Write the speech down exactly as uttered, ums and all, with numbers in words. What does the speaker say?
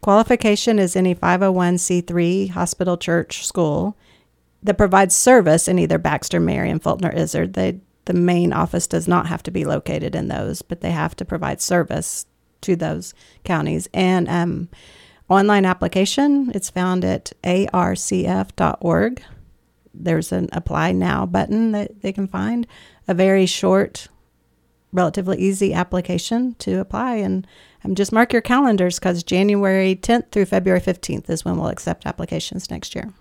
Qualification is any five oh one c three hospital, church, school that provides service in either Baxter, Marion, Fulton, or Izzard. They, the main office does not have to be located in those, but they have to provide service to those counties. And um, online application, it's found at a r c f dot org. There's an apply now button that they can find. A very short, relatively easy application to apply. And um, just mark your calendars because January tenth through February fifteenth is when we'll accept applications next year.